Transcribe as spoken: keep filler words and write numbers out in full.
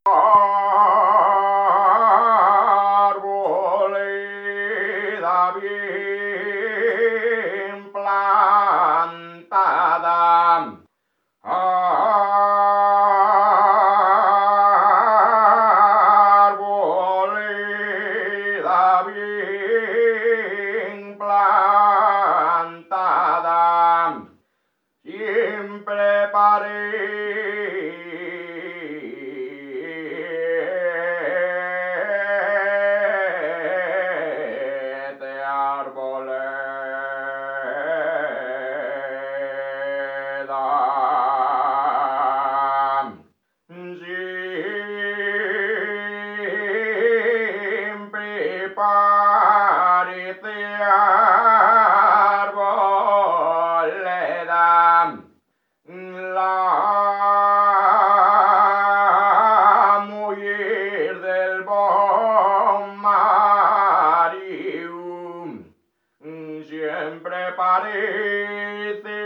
arboleda bien plantada, arboleda bien plantada, siempre parece arboleda, siempre parece arboleda, la mujer del bon marido siempre parece